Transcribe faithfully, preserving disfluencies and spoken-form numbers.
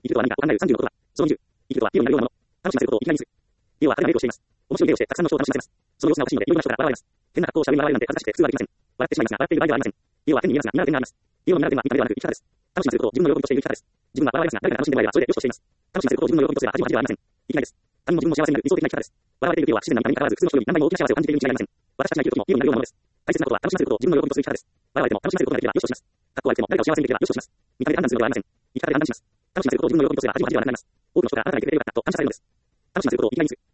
生きるとは何かを考えるさんじゅうのことだ。そのにじゅう、生きるとは理をになるようなもの。楽しませることを生きがいにする。理をは当たり前の芸をしています。面白い芸をしてたくさんの人を楽しませます。その様子が欲しいので、いろいろな人から笑われます。変な格好をした上に笑われるなんて恥ずかしくて普通はできません。笑ってしまいますが、笑っている場合ではありません。理をは天に見えますが、見習う点があります。理を見習う点は見た目ではなく生き方です。楽しませることを自分の喜びとしている生き方です。自分が笑われますが、誰が楽しんでもらえればそれでよしとしています。楽しませることを自分の喜びとすれば恥も恥ではありません。生きがいです。他人も自分も幸せになる理想的な生き方です。笑われている理由は不自然な見た目に関わらず、普通の人より何倍も大きな幸せを感じているに違いありません。私たちが生きる時も理をになるようなものです。大切なことは楽しませることを自分の喜びとする生き方です。笑われても楽しませることができればよしとします。格好悪くても誰かを幸せにできればよしとします。見た目で判断するのではありません。生き方で判断します。楽しませることを自分の喜びとすれば恥も恥ではなくなります。多くの人があなたがいてくれてよかったと感謝されるのです。楽しませることを生きがいにする。